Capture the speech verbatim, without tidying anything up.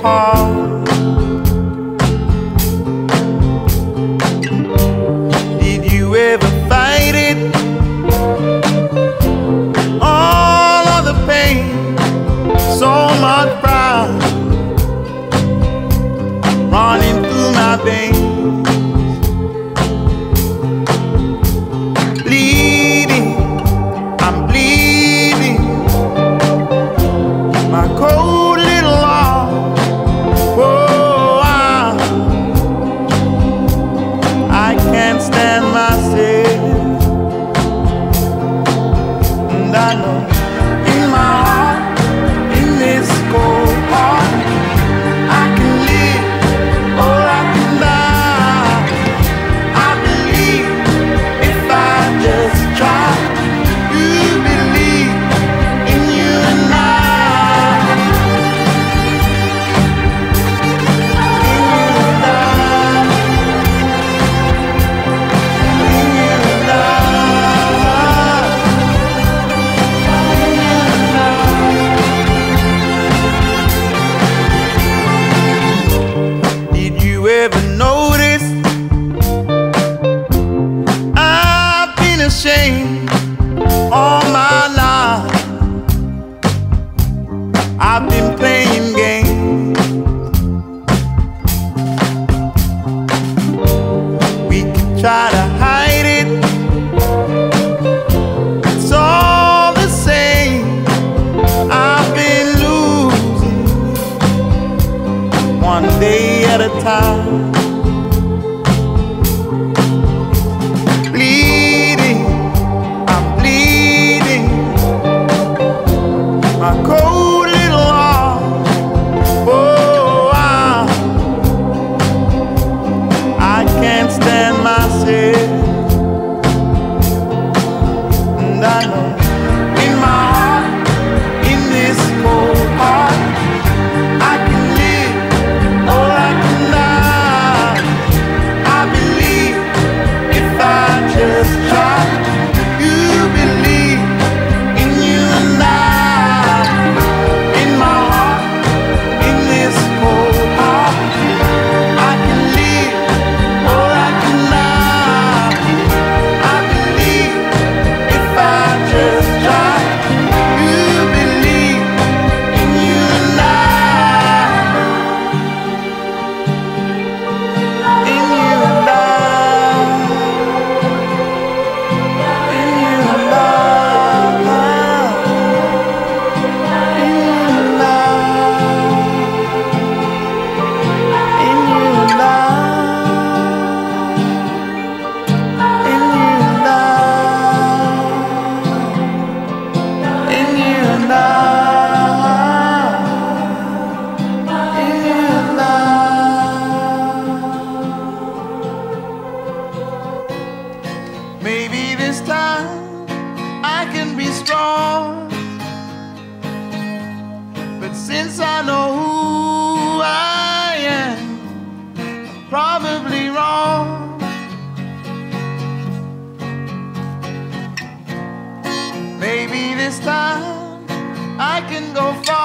heart. Did you ever fight it? All of the pain, so much pride running through my veins. Bleeding, I'm bleeding. My cold little heart. Oh, I, I can't stand myself. And I know in my heart, in this cold heart, I can live or I can die. I believe if I just try. You believe in you and I. In you and I. In you and I. Did you ever notice I've been ashamed all my life? I've been playing games. We could try to hide it, it's all the same. I've been losing one day at a time. Bleeding, I'm bleeding. My cold little heart. Oh, I, I can't stand myself. And I know in my heart, in this cold heart, I can live or I can die. I believe if I just try. You believe in you and I. In my heart, in this cold heart, I can live or I can die. I believe if I just try. You believe in you and I. In you and I. In you and I. In you and I. In you and I. In you and I. In you and I. In you and I. Maybe this time I can be strong, but since I know who I am, I'm probably wrong. Maybe this time I can go far.